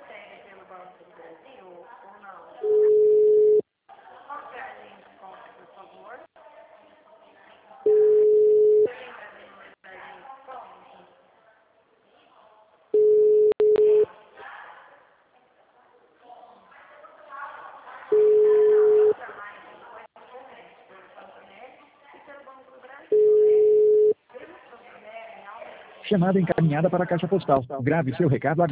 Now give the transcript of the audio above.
Chamada encaminhada para a caixa postal. Grave seu recado agora.